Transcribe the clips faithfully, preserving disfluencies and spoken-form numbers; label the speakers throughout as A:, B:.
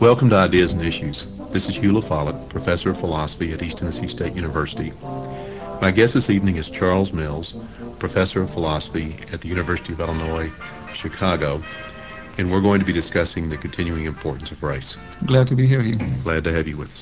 A: Welcome to Ideas and Issues. This is Hugh LaFollette, Professor of Philosophy at East Tennessee State University. My guest this evening is Charles Mills, Professor of Philosophy at the University of Illinois, Chicago, and we're going to be discussing the continuing importance of race.
B: Glad to be here, Hugh.
A: Glad to have you with us.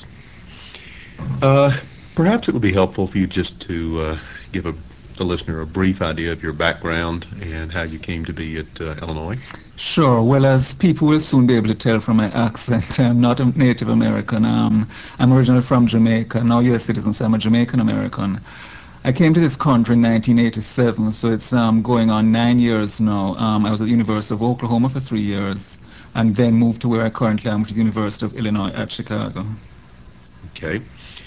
A: Uh, perhaps it would be helpful for you just to uh, give a, the listener a brief idea of your background and how you came to be at uh, Illinois.
B: Sure. Well, as people will soon be able to tell from my accent, I'm not a Native American. Um, I'm originally from Jamaica, now U S citizen, so I'm a Jamaican American. I came to this country in nineteen eighty-seven, so it's um, going on nine years now. Um, I was at the University of Oklahoma for three years, and then moved to where I currently am, which is the University of Illinois at Chicago.
A: Okay.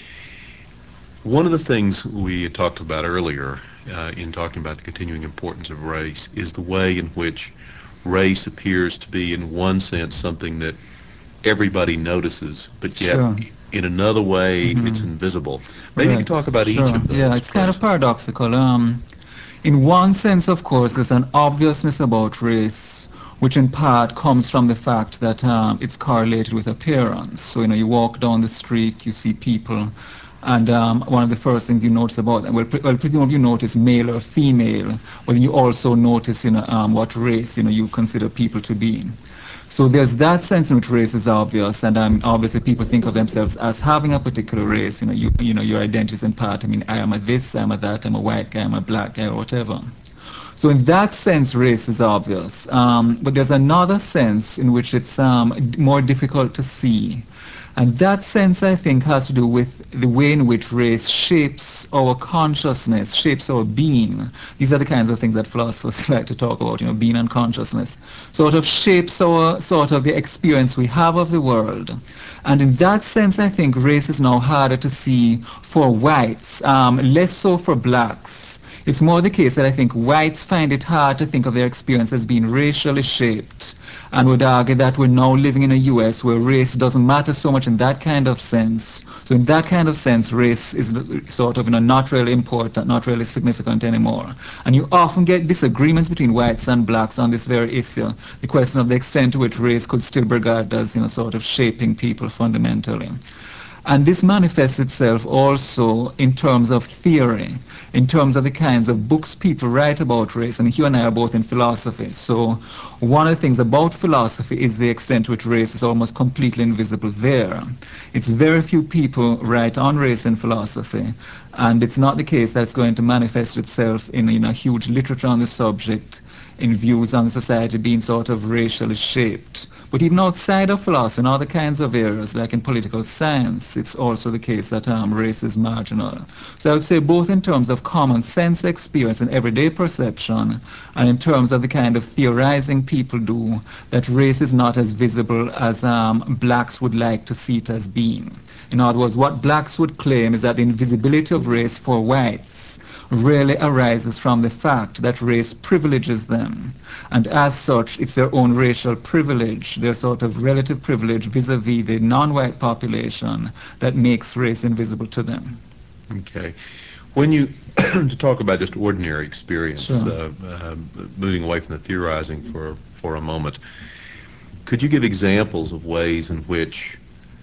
A: One of the things we had talked about earlier uh, in talking about the continuing importance of race is the way in which race appears to be, in one sense, something that everybody notices, but yet
B: Sure.
A: in another way,
B: Mhm.
A: it's invisible. Maybe you
B: Right.
A: could talk about each
B: Sure.
A: of those.
B: Yeah, it's kind of
A: please.
B: paradoxical. Um, in one sense, of course, there's an obviousness about race, which in part comes from the fact that um, it's correlated with appearance. So, you know, you walk down the street, you see people, and um, one of the first things you notice about them, well, pre- well, presumably you notice male or female, but you also notice, you know, um, what race, you know, you consider people to be. So there's that sense in which race is obvious, and um, obviously people think of themselves as having a particular race. You know, you you know, your identity is in part. I mean, I am a this, I am a that, I'm a white guy, I'm a black guy, or whatever. So in that sense, race is obvious. Um, but there's another sense in which it's um, d- more difficult to see. And that sense, I think, has to do with the way in which race shapes our consciousness, shapes our being. These are the kinds of things that philosophers like to talk about, you know, being and consciousness. Sort of shapes our, sort of the experience we have of the world. And in that sense, I think race is now harder to see for whites, um, less so for blacks. It's more the case that I think whites find it hard to think of their experience as being racially shaped, and would argue that we're now living in a U S where race doesn't matter so much in that kind of sense. So in that kind of sense, race is sort of, you know, not really important, not really significant anymore. And you often get disagreements between whites and blacks on this very issue, the question of the extent to which race could still be regarded as, you know, sort of shaping people fundamentally. And this manifests itself also in terms of theory, in terms of the kinds of books people write about race. And you and I are both in philosophy. So one of the things about philosophy is the extent to which race is almost completely invisible there. It's very few people write on race in philosophy. And it's not the case that it's going to manifest itself in, in a huge literature on the subject, in views on society being sort of racially shaped. But even outside of philosophy, in other kinds of areas, like in political science, it's also the case that um, race is marginal. So I would say both in terms of common sense experience and everyday perception, and in terms of the kind of theorizing people do, that race is not as visible as um, blacks would like to see it as being. In other words, what blacks would claim is that the invisibility of race for whites really arises from the fact that race privileges them. And as such, it's their own racial privilege, their sort of relative privilege vis-a-vis the non-white population that makes race invisible to them.
A: Okay. When you, to talk about just ordinary experience,
B: Sure.
A: uh, uh, moving away from the theorizing for, for a moment, could you give examples of ways in which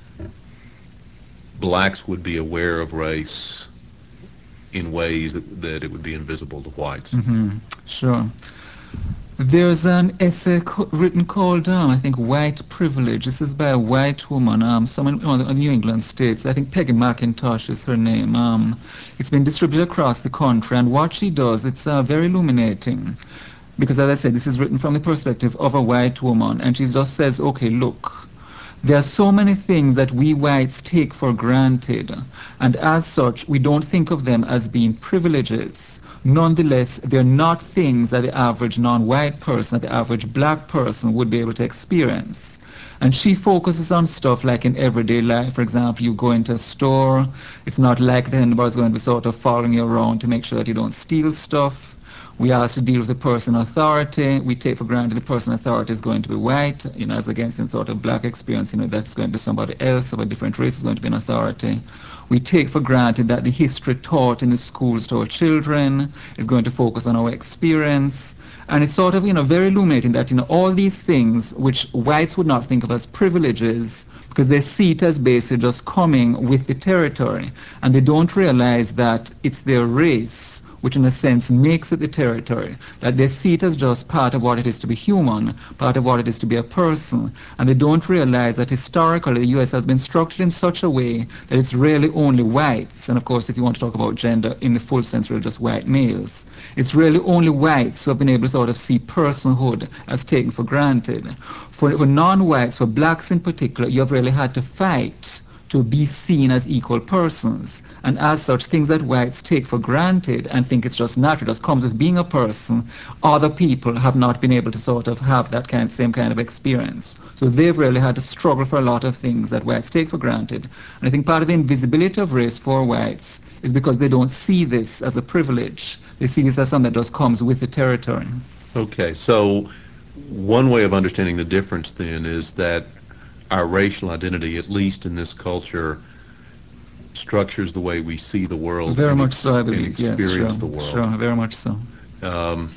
A: blacks would be aware of race in ways that, that it would be invisible to whites?
B: Mm-hmm. Sure. There's an essay co- written called, um, I think, White Privilege. This is by a white woman, um, someone in the New England states. I think Peggy McIntosh is her name. Um, it's been distributed across the country, and what she does, it's uh, very illuminating. Because, as I said, this is written from the perspective of a white woman, and she just says, okay, look, there are so many things that we whites take for granted, and as such, we don't think of them as being privileges. Nonetheless, they're not things that the average non-white person, that the average black person would be able to experience. And she focuses on stuff like in everyday life. For example, you go into a store, it's not like that anybody's going to be sort of following you around to make sure that you don't steal stuff. We ask to deal with the person authority. We take for granted the person authority is going to be white, you know, as against in sort of black experience, you know, that's going to be somebody else of a different race is going to be an authority. We take for granted that the history taught in the schools to our children is going to focus on our experience. And it's sort of, you know, very illuminating that, you know, all these things which whites would not think of as privileges because they see it as basically just coming with the territory, and they don't realize that it's their race which in a sense makes it the territory, that they see it as just part of what it is to be human, part of what it is to be a person, and they don't realize that historically the U S has been structured in such a way that it's really only whites, and of course if you want to talk about gender in the full sense, really just white males. It's really only whites who have been able to sort of see personhood as taken for granted. For, for non-whites, for blacks in particular, you have really had to fight to be seen as equal persons. And as such, things that whites take for granted and think it's just natural, just comes with being a person, other people have not been able to sort of have that kind, same kind of experience. So they've really had to struggle for a lot of things that whites take for granted. And I think part of the invisibility of race for whites is because they don't see this as a privilege. They see this as something that just comes with the territory.
A: Okay, so one way of understanding the difference then is that our racial identity, at least in this culture, structures the way we see the world.
B: Very
A: and
B: much
A: ex-
B: so, I
A: and
B: believe. Yes,
A: experience
B: sure,
A: the world.
B: sure, very much so.
A: Um,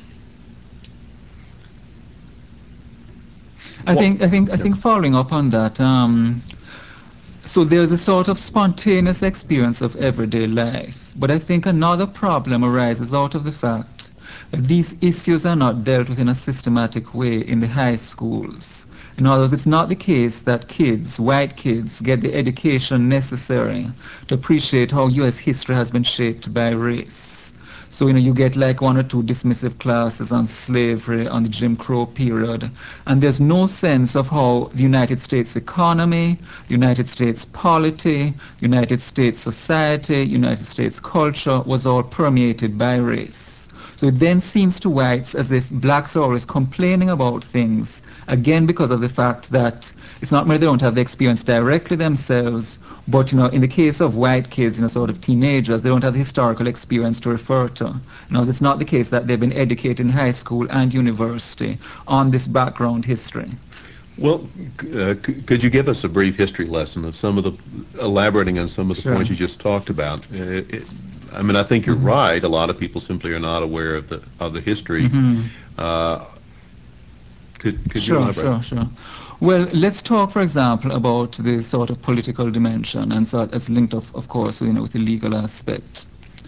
B: I
A: Well,
B: think I think I
A: yeah.
B: think following up on that, um, so there's a sort of spontaneous experience of everyday life, but I think another problem arises out of the fact that these issues are not dealt with in a systematic way in the high schools. In other words, it's not the case that kids, white kids, get the education necessary to appreciate how U S history has been shaped by race. So, you know, you get like one or two dismissive classes on slavery, on the Jim Crow period, and there's no sense of how the United States economy, the United States polity, United States society, United States culture was all permeated by race. So it then seems to whites as if blacks are always complaining about things, again because of the fact that it's not merely they don't have the experience directly themselves, but you know, in the case of white kids, you know, sort of teenagers, they don't have the historical experience to refer to. You know, it's not the case that they've been educated in high school and university on this background history.
A: Well, uh, c- could you give us a brief history lesson of some of the, elaborating on some of the
B: Sure.
A: points you just talked about? Uh, it, I mean, I think you're right. A lot of people simply are not aware of the of the history.
B: Mhm.
A: Uh, could could you
B: Sure,
A: elaborate?
B: sure, sure. Well, let's talk, for example, about the sort of political dimension, and so it's linked, of, of course, you know, with the legal aspect.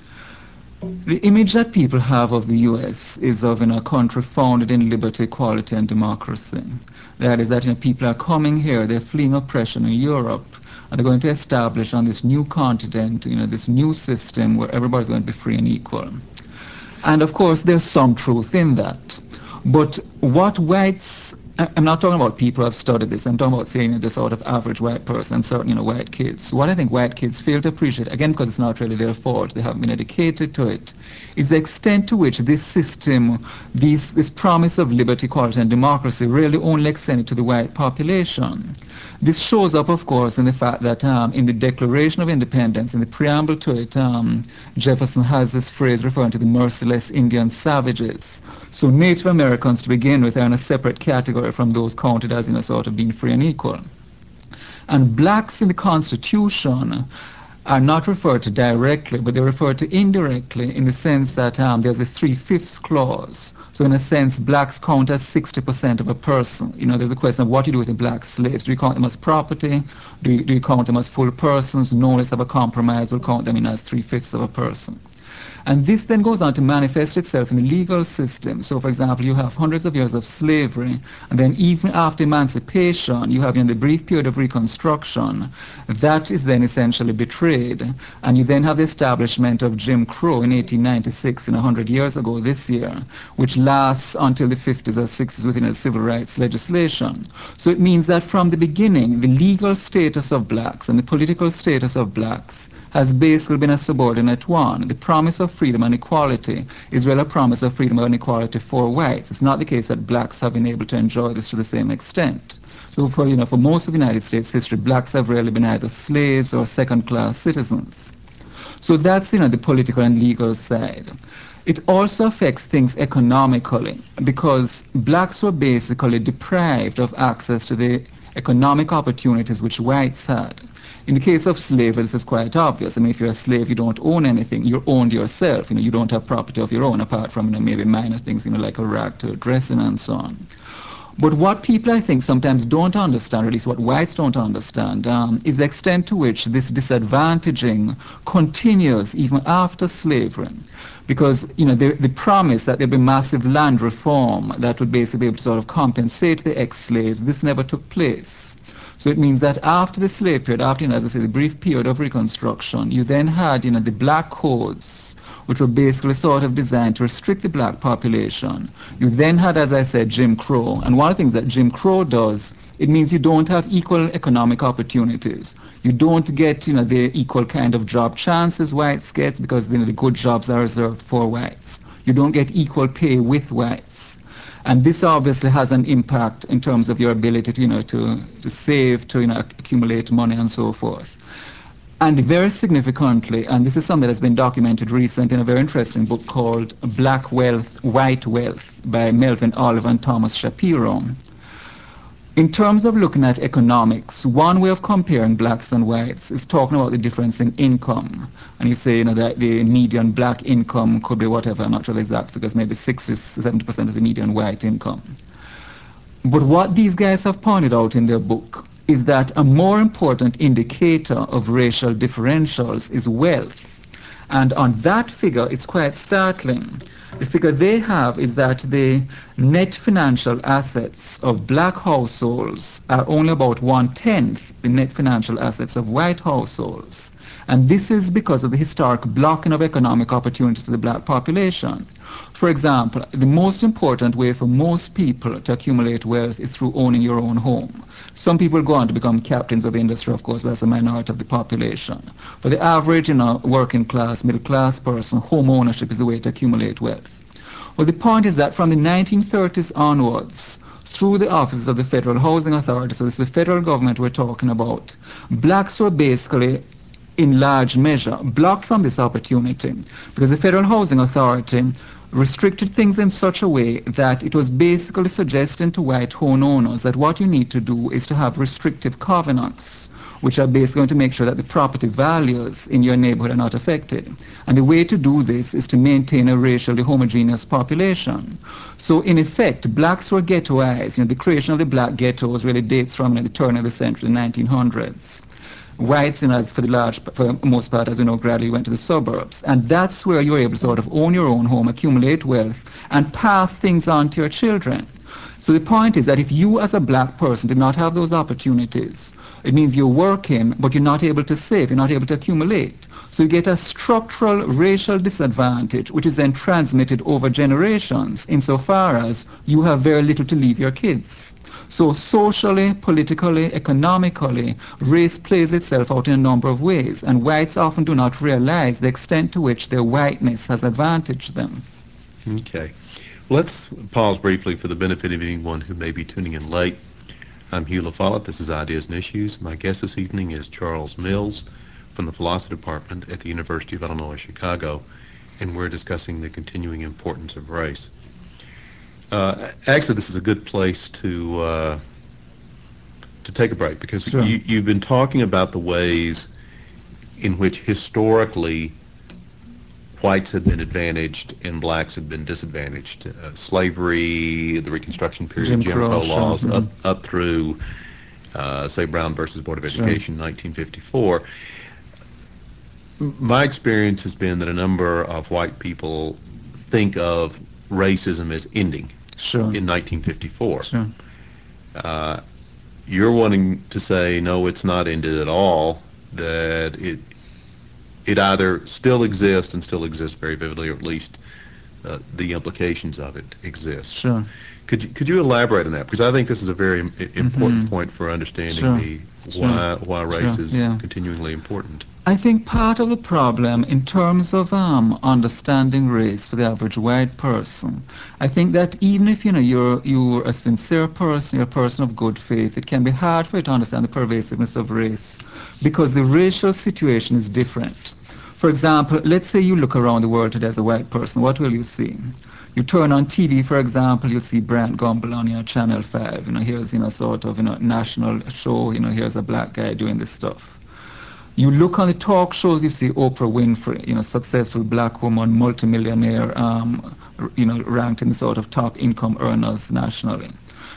B: The image that people have of the U S is of you know, a country founded in liberty, equality, and democracy. That is that you know, people are coming here, they're fleeing oppression in Europe, and they're going to establish on this new continent, you know, this new system where everybody's going to be free and equal. And of course, there's some truth in that. But what whites, I- I'm not talking about people who have studied this, I'm talking about saying the sort of average white person, certain, you know, white kids. What I think white kids fail to appreciate, again, because it's not really their fault, they haven't been educated to it, is the extent to which this system, these, this promise of liberty, equality, and democracy really only extended to the white population. This shows up, of course, in the fact that um, in the Declaration of Independence, in the preamble to it, um, Jefferson has this phrase referring to the merciless Indian savages. So Native Americans, to begin with, are in a separate category from those counted as, you know, sort of being free and equal. And blacks in the Constitution are not referred to directly, but they're referred to indirectly in the sense that um, there's a three-fifths clause. So in a sense, blacks count as sixty percent of a person. You know, there's a question of what you do with the black slaves. Do you count them as property? Do you, do you count them as full persons? No, let's have a compromise. We'll count them in as three-fifths of a person. And this then goes on to manifest itself in the legal system. So, for example, you have hundreds of years of slavery, and then even after emancipation, you have in the brief period of Reconstruction, that is then essentially betrayed. And you then have the establishment of Jim Crow in eighteen ninety-six, in one hundred years ago this year, which lasts until the fifties or sixties within the civil rights legislation. So it means that from the beginning, the legal status of blacks and the political status of blacks has basically been a subordinate one. The promise of freedom and equality is really a promise of freedom and equality for whites. It's not the case that blacks have been able to enjoy this to the same extent. So for, you know, for most of United States history, blacks have really been either slaves or second-class citizens. So that's, you know, the political and legal side. It also affects things economically because blacks were basically deprived of access to the economic opportunities which whites had. In the case of slavery, this is quite obvious. I mean, if you're a slave, you don't own anything. You're owned yourself. You know, you don't have property of your own apart from, you know, maybe minor things, you know, like a rag to dressing and so on. But what people, I think, sometimes don't understand, or at least what whites don't understand, um, is the extent to which this disadvantaging continues even after slavery. Because, you know, the, the promise that there'd be massive land reform that would basically be able to sort of compensate the ex-slaves, this never took place. So it means that after the slave period, after, you know, as I say, the brief period of Reconstruction, you then had, you know, the black codes, which were basically sort of designed to restrict the black population. You then had, as I said, Jim Crow. And one of the things that Jim Crow does, it means you don't have equal economic opportunities. You don't get, you know, the equal kind of job chances whites get, because, you know, the good jobs are reserved for whites. You don't get equal pay with whites. And this obviously has an impact in terms of your ability to, you know, to, to save, to, you know, accumulate money and so forth. And very significantly, and this is something that's been documented recently in a very interesting book called Black Wealth, White Wealth by Melvin Oliver and Thomas Shapiro. In terms of looking at economics, one way of comparing blacks and whites is talking about the difference in income. And you say, you know, that the median black income could be whatever, I'm not sure the exact figures, maybe sixty, seventy percent of the median white income. But what these guys have pointed out in their book is that a more important indicator of racial differentials is wealth. And on that figure, it's quite startling. The figure they have is that the net financial assets of black households are only about one-tenth the net financial assets of white households. And this is because of the historic blocking of economic opportunities to the black population. For example, the most important way for most people to accumulate wealth is through owning your own home. Some people go on to become captains of industry, of course, but that's a minority of the population. For the average, you know, working class, middle class person, home ownership is the way to accumulate wealth. Well, the point is that from the nineteen thirties onwards, through the offices of the Federal Housing Authority, so it's the federal government we're talking about, blacks were basically, in large measure, blocked from this opportunity because the Federal Housing Authority restricted things in such a way that it was basically suggesting to white home owners that what you need to do is to have restrictive covenants, which are basically going to make sure that the property values in your neighborhood are not affected. And the way to do this is to maintain a racially homogeneous population. So in effect, blacks were ghettoized. You know, the creation of the black ghettos really dates from, you know, the turn of the century, the nineteen hundreds. Whites, you know, for the large, for the most part, as we know, gradually went to the suburbs. And that's where you're able to sort of own your own home, accumulate wealth, and pass things on to your children. So the point is that if you as a black person did not have those opportunities, it means you're working, but you're not able to save, you're not able to accumulate. So you get a structural racial disadvantage, which is then transmitted over generations, insofar as you have very little to leave your kids. So socially, politically, economically, race plays itself out in a number of ways, and whites often do not realize the extent to which their whiteness has advantaged them.
A: Okay. Let's pause briefly for the benefit of anyone who may be tuning in late. I'm Hugh LaFollette. This is Ideas and Issues. My guest this evening is Charles Mills from the Philosophy Department at the University of Illinois Chicago, and we're discussing the continuing importance of race. Uh, actually, this is a good place to uh, to take a break, because
B: Sure.
A: you, you've been talking about the ways in which historically whites have been advantaged and blacks have been disadvantaged. Uh, slavery, the Reconstruction period,
B: Jim
A: Jim
B: Crow,
A: Crow
B: sure,
A: laws,
B: mhm.
A: up up through, uh, say, Brown versus Board of
B: Sure.
A: Education, nineteen fifty-four. M- My experience has been that a number of white people think of racism as ending
B: Sure.
A: in nineteen fifty-four.
B: Sure.
A: Uh, you're wanting to say, no, it's not ended at all, that it it either still exists and still exists very vividly, or at least uh, the implications of it exist.
B: Sure.
A: Could you, could you elaborate on that? Because I think this is a very im- important
B: Mhm.
A: point for understanding
B: Sure.
A: the
B: Sure.
A: why why race
B: Sure.
A: is
B: Yeah.
A: continuingly important.
B: I think part of the problem in terms of um, understanding race for the average white person, I think that even if you know you're you're a sincere person, you're a person of good faith, it can be hard for you to understand the pervasiveness of race because the racial situation is different. For example, let's say you look around the world today as a white person, what will you see? You turn on T V, for example, you see Brant Gumbel on, you know, Channel five. You know, here's, you know, sort of, you know, national show. You know, here's a black guy doing this stuff. You look on the talk shows, you see Oprah Winfrey, you know, successful black woman, multimillionaire, um, r- you know, ranked in the sort of top income earners nationally.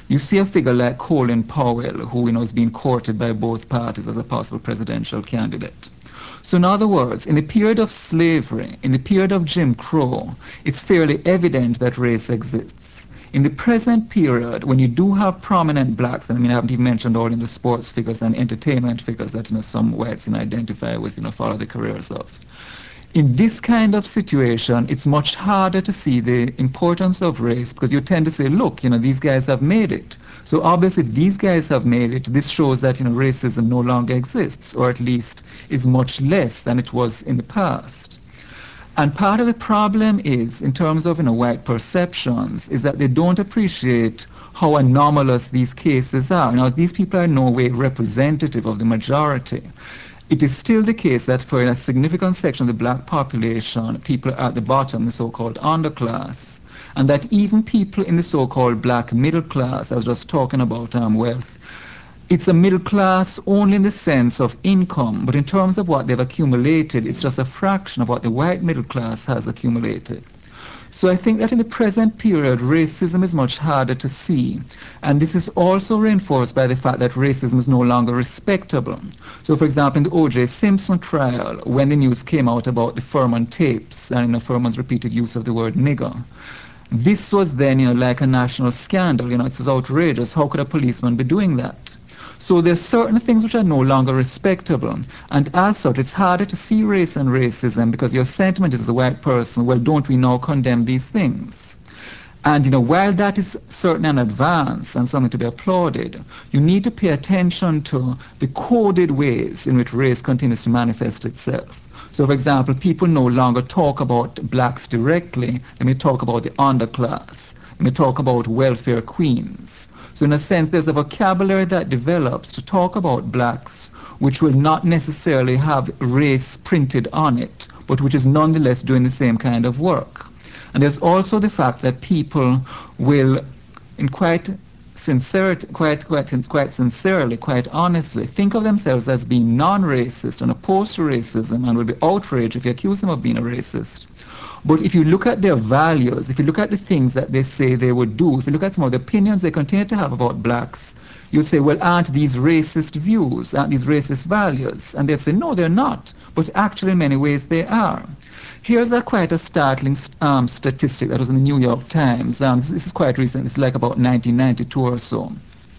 B: you see a figure like Colin Powell, who you know is being courted by both parties as a possible presidential candidate. So in other words, in the period of slavery, in the period of Jim Crow, it's fairly evident that race exists. In the present period, when you do have prominent blacks, and I mean I haven't even mentioned all in the sports figures and entertainment figures that you know some whites you know, identify with, you know, follow the careers of. In this kind of situation, it's much harder to see the importance of race because you tend to say, look, you know, these guys have made it. So obviously, if these guys have made it, this shows that, you know, racism no longer exists, or at least is much less than it was in the past. And part of the problem is, in terms of, you know, white perceptions, is that they don't appreciate how anomalous these cases are. Now, these people are in no way representative of the majority. It is still the case that for a significant section of the black population, people are at the bottom, the so-called underclass, and that even people in the so-called black middle class, I was just talking about um, wealth, it's a middle class only in the sense of income, but in terms of what they've accumulated, it's just a fraction of what the white middle class has accumulated. So I think that in the present period, racism is much harder to see. And this is also reinforced by the fact that racism is no longer respectable. So for example, in the O J Simpson trial, when the news came out about the Furman tapes and you know, Furman's repeated use of the word nigger, this was then you know, like a national scandal. You know, it was outrageous. How could a policeman be doing that? So there's certain things which are no longer respectable. And as such, it's harder to see race and racism because your sentiment is as a white person, well, don't we now condemn these things? And, you know, while that is certainly an advance and something to be applauded, you need to pay attention to the coded ways in which race continues to manifest itself. So, for example, people no longer talk about blacks directly. They may talk about the underclass. They may talk about welfare queens. So in a sense, there's a vocabulary that develops to talk about blacks which will not necessarily have race printed on it, but which is nonetheless doing the same kind of work. And there's also the fact that people will, in quite sincerity, quite, quite, quite sincerely, quite honestly, think of themselves as being non-racist and opposed to racism and will be outraged if you accuse them of being a racist. But if you look at their values, if you look at the things that they say they would do, if you look at some of the opinions they continue to have about blacks, you'd say, well, aren't these racist views, aren't these racist values? And they'd say, no, they're not. But actually, in many ways, they are. Here's a quite a startling um, statistic that was in the New York Times. Um, this, this is quite recent. It's like about nineteen ninety-two or so.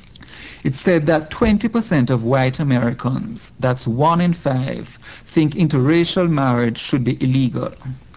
B: It said that twenty percent of white Americans, that's one in five, think interracial marriage should be illegal.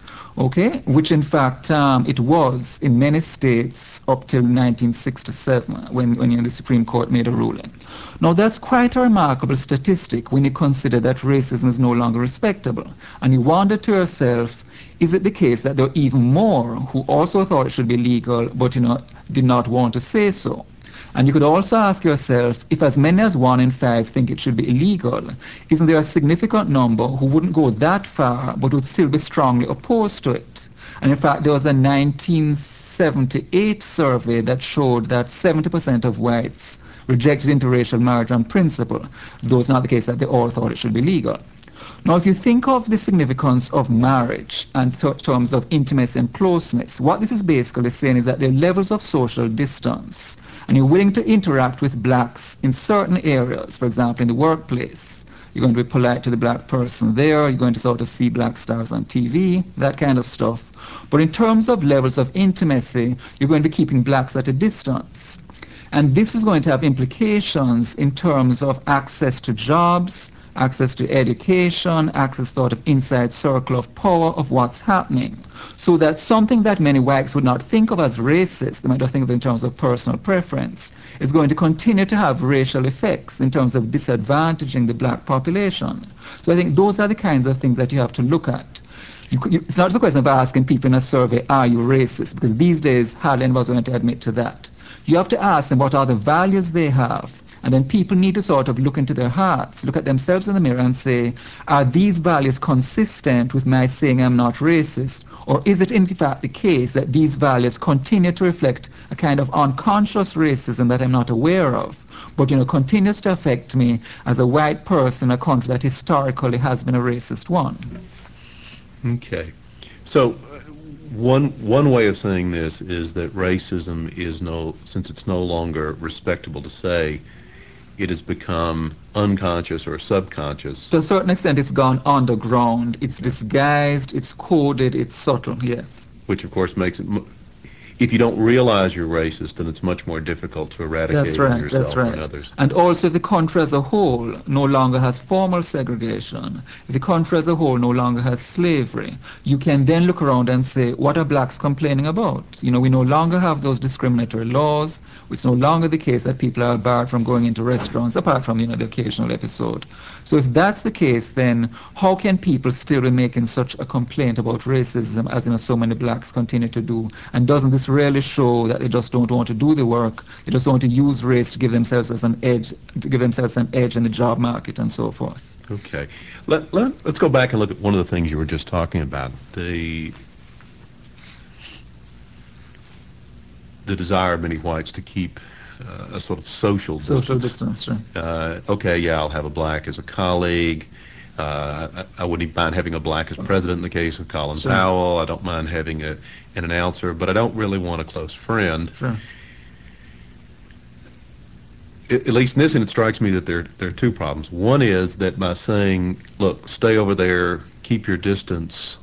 B: Okay, which in fact um, it was in many states up till nineteen sixty-seven when, when you know, the Supreme Court made a ruling. Now that's quite a remarkable statistic when you consider that racism is no longer respectable. And you wonder to yourself, is it the case that there are even more who also thought it should be legal but you know, did not want to say so? And you could also ask yourself, if as many as one in five think it should be illegal, isn't there a significant number who wouldn't go that far but would still be strongly opposed to it? And in fact, there was a nineteen seventy-eight survey that showed that seventy percent of whites rejected interracial marriage on principle, though it's not the case that they all thought it should be legal. Now, if you think of the significance of marriage and in terms of intimacy and closeness, what this is basically saying is that there are levels of social distance, and you're willing to interact with blacks in certain areas, for example, in the workplace. You're going to be polite to the black person there, you're going to sort of see black stars on T V, that kind of stuff. But in terms of levels of intimacy, you're going to be keeping blacks at a distance. And this is going to have implications in terms of access to jobs, access to education, access to sort of inside circle of power of what's happening. So that something that many whites would not think of as racist, they might just think of it in terms of personal preference, is going to continue to have racial effects in terms of disadvantaging the black population. So I think those are the kinds of things that you have to look at. You could, you, it's not just a question of asking people in a survey, are you racist? Because these days, hardly anybody's going to admit to that. You have to ask them what are the values they have. And then people need to sort of look into their hearts, look at themselves in the mirror and say, are these values consistent with my saying I'm not racist? Or is it in fact the case that these values continue to reflect a kind of unconscious racism that I'm not aware of, but you know, continues to affect me as a white person in a country that historically has been a racist one?
A: Okay. So one one way of saying this is that racism is no, since it's no longer respectable to say, it has become unconscious or subconscious.
B: To a certain extent, it's gone underground. It's disguised, it's coded, it's subtle, yes.
A: Which, of course, makes it, mu- if you don't realize you're racist, then it's much more difficult to eradicate
B: That's
A: it
B: right,
A: yourself
B: that's right.
A: and others.
B: And also, if the country as a whole no longer has formal segregation, if the country as a whole no longer has slavery, you can then look around and say, what are blacks complaining about? You know, we no longer have those discriminatory laws. It's no longer the case that people are barred from going into restaurants, apart from, you know, the occasional episode. So if that's the case, then how can people still be making such a complaint about racism as, you know, so many blacks continue to do? And doesn't this really show that they just don't want to do the work? They just want to use race to give themselves as an edge, to give themselves an edge in the job market and so forth.
A: Okay. Let, let, let's go back and look at one of the things you were just talking about, the the desire of many whites to keep uh, a sort of social distance.
B: Social distance, right.
A: Uh, okay, yeah, I'll have a black as a colleague. Uh, I, I wouldn't even mind having a black as president in the case of Colin
B: Sure.
A: Powell. I don't mind having a, an announcer, but I don't really want a close friend.
B: Sure.
A: At at least in this, and it strikes me that there, there are two problems. One is that by saying, look, stay over there, keep your distance,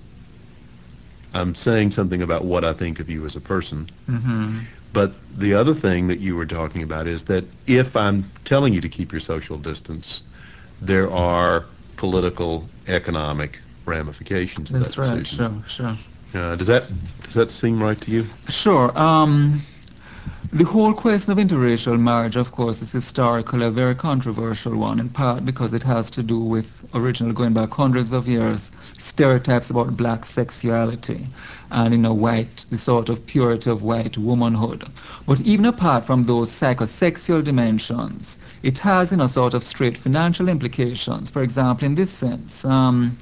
A: I'm saying something about what I think of you as a person.
B: Mm-hmm.
A: But the other thing that you were talking about is that if I'm telling you to keep your social distance, there are political, economic ramifications to
B: That's
A: that
B: right,
A: decision.
B: sure, sure.
A: Uh, does that does that seem right to you?
B: Sure. Um, the whole question of interracial marriage, of course, is historically a very controversial one, in part because it has to do with, originally going back hundreds of years, stereotypes about black sexuality and, you know, white, the sort of purity of white womanhood. But even apart from those psychosexual dimensions, it has, you know, sort of straight financial implications. For example, in this sense, um,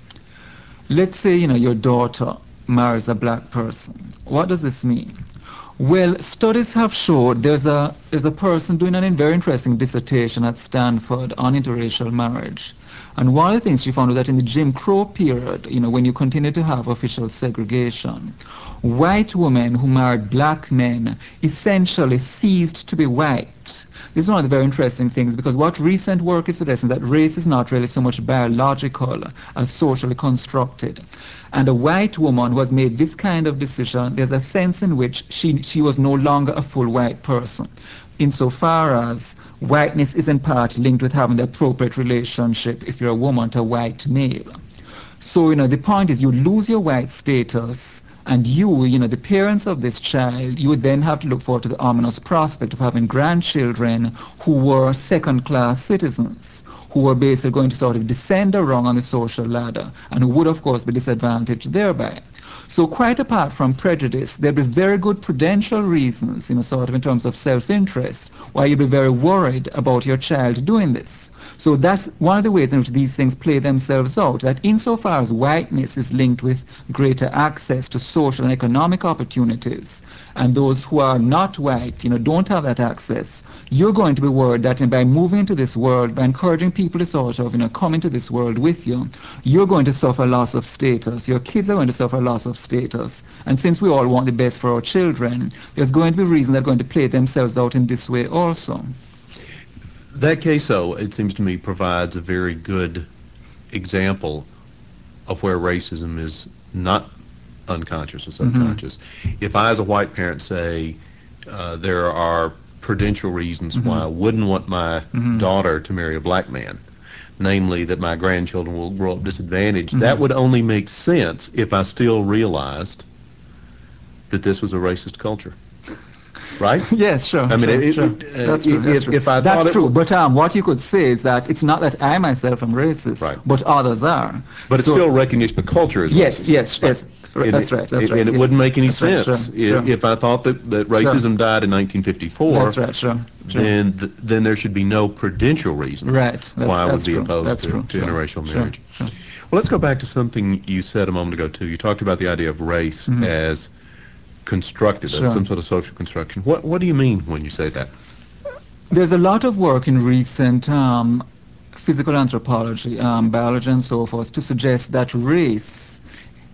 B: let's say, you know, your daughter marries a black person. What does this mean? Well, studies have showed there's a there's a person doing a very interesting dissertation at Stanford on interracial marriage. And one of the things she found was that in the Jim Crow period, you know, when you continue to have official segregation, white women who married black men essentially ceased to be white. This is one of the very interesting things, because what recent work is suggesting that race is not really so much biological as socially constructed. And a white woman who has made this kind of decision, there's a sense in which she, she was no longer a full white person, insofar as whiteness is in part linked with having the appropriate relationship, if you're a woman, to a white male. So, you know, the point is you lose your white status, and you, you know, the parents of this child, you would then have to look forward to the ominous prospect of having grandchildren who were second-class citizens, who were basically going to sort of descend around on the social ladder, and who would, of course, be disadvantaged thereby. So quite apart from prejudice, there'd be very good prudential reasons, you know, sort of in terms of self-interest, why you'd be very worried about your child doing this. So that's one of the ways in which these things play themselves out, that insofar as whiteness is linked with greater access to social and economic opportunities, and those who are not white, you know, don't have that access, you're going to be worried that by moving into this world, by encouraging people to sort of, you know, come into this world with you, you're going to suffer loss of status. Your kids are going to suffer loss of status. And since we all want the best for our children, there's going to be reasons that are going to play themselves out in this way also.
A: That case, though, it seems to me, provides a very good example of where racism is not unconscious or subconscious. Mm-hmm. If I, as a white parent, say uh, there are prudential reasons mm-hmm. why I wouldn't want my mm-hmm. daughter to marry a black man, namely that my grandchildren will grow up disadvantaged, mm-hmm. that would only make sense if I still realized that this was a racist culture. Right?
B: Yes, sure.
A: I mean,
B: sure,
A: it,
B: sure.
A: It,
B: that's
A: uh,
B: true.
A: If,
B: That's true.
A: if I
B: that's
A: thought
B: true.
A: it,
B: but um, what you could say is that it's not that I myself am racist,
A: right.
B: but others are.
A: But it's
B: so,
A: still recognition of culture as
B: yes,
A: racist.
B: Yes, yes,
A: And
B: that's
A: it,
B: right. That's
A: and
B: right.
A: And it
B: yes.
A: wouldn't make any
B: that's
A: sense
B: right, sure,
A: if,
B: sure.
A: if I thought that, that racism
B: sure.
A: died in nineteen fifty-four.
B: That's right. Sure. sure.
A: Then th- then there should be no prudential reason
B: right. that's,
A: why I would be
B: true.
A: opposed
B: that's
A: to,
B: true.
A: to
B: sure.
A: interracial
B: sure.
A: marriage.
B: Sure.
A: Well, let's go back to something you said a moment ago too. You talked about the idea of race mm-hmm. as constructed,
B: sure.
A: as some sort of social construction. What what do you mean when you say that?
B: There's a lot of work in recent um, physical anthropology, um, biology and so forth, to suggest that race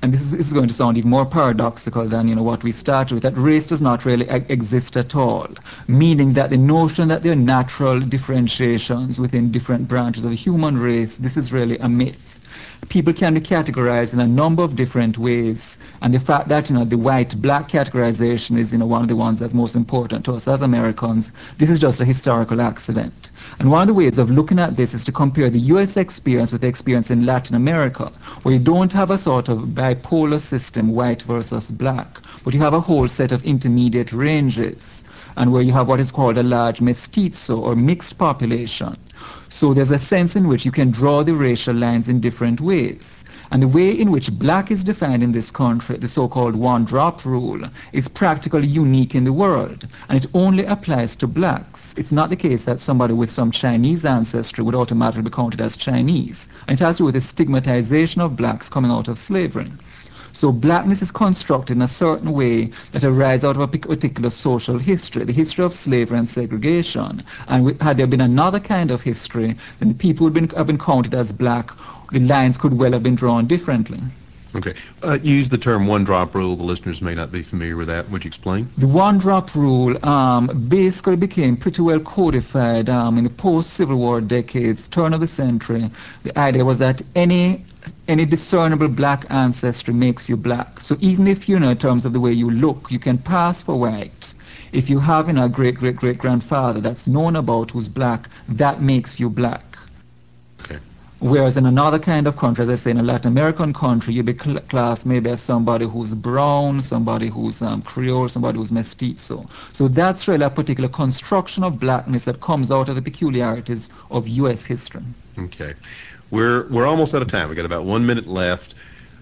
B: and this is, this is going to sound even more paradoxical than you know what we started with, that race does not really e- exist at all, meaning that the notion that there are natural differentiations within different branches of the human race, this is really a myth. People can be categorized in a number of different ways, and the fact that you know the white-black categorization is you know one of the ones that's most important to us as Americans, this is just a historical accident. And one of the ways of looking at this is to compare the U S experience with the experience in Latin America, where you don't have a sort of bipolar system, white versus black, but you have a whole set of intermediate ranges, and where you have what is called a large mestizo or mixed population. So there's a sense in which you can draw the racial lines in different ways. And the way in which black is defined in this country, the so-called one-drop rule, is practically unique in the world. And it only applies to blacks. It's not the case that somebody with some Chinese ancestry would automatically be counted as Chinese. And it has to do with the stigmatization of blacks coming out of slavery. So blackness is constructed in a certain way that arises out of a particular social history, the history of slavery and segregation. And we, had there been another kind of history, then the people would have been, have been counted as black. The lines could well have been drawn differently.
A: Okay. Uh, you used the term one-drop rule. The listeners may not be familiar with that. Would you explain?
B: The one-drop rule um, basically became pretty well codified um, in the post-Civil War decades, turn of the century. The idea was that any any discernible black ancestry makes you black. So even if you know in terms of the way you look, you can pass for white. If you have you know, a great-great-great-grandfather that's known about who's black, that makes you black.
A: Okay.
B: Whereas in another kind of country, as I say, in a Latin American country, you'd be cl- classed maybe as somebody who's brown, somebody who's um, Creole, somebody who's mestizo. So that's really a particular construction of blackness that comes out of the peculiarities of U S history.
A: Okay. We're we're almost out of time. We've got about one minute left.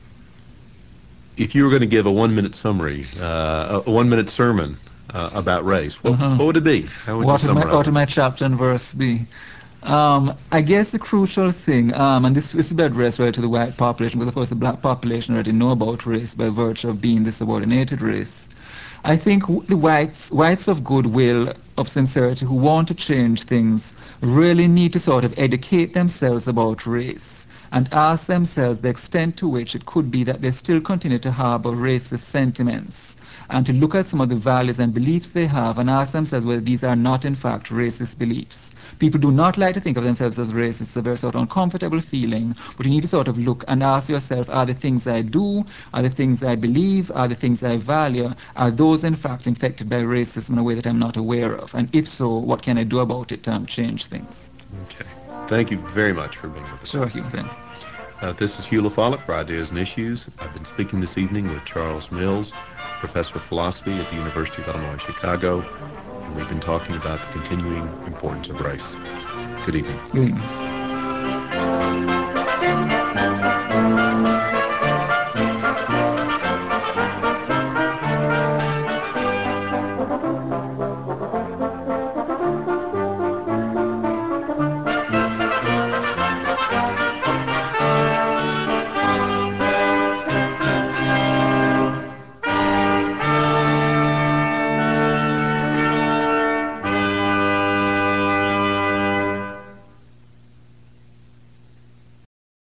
A: If you were going to give a one-minute summary, uh, a one-minute sermon uh, about race, what,
B: uh-huh.
A: what would it be? How would
B: what
A: you
B: would my,
A: summarize
B: what would
A: it?
B: my chapter and verse be? Um, I guess the crucial thing, um, and this, this is about race related to the white population, because of course the black population already know about race by virtue of being the subordinated race. I think w- the whites, whites of goodwill, of sincerity, who want to change things, really need to sort of educate themselves about race and ask themselves the extent to which it could be that they still continue to harbor racist sentiments, and to look at some of the values and beliefs they have and ask themselves whether these are not in fact racist beliefs. People do not like to think of themselves as racist. It's a very sort of uncomfortable feeling, but you need to sort of look and ask yourself, are the things I do, are the things I believe, are the things I value, are those in fact infected by racism in a way that I'm not aware of? And if so, what can I do about it to um, change things?
A: Okay. Thank you very much for being with us.
B: Sure, Hugh, thanks.
A: Uh, this is Hugh LaFollette for Ideas and Issues. I've been speaking this evening with Charles Mills, Professor of Philosophy at the University of Illinois Chicago, and we've been talking about the continuing importance of race. Good evening.
B: Good evening.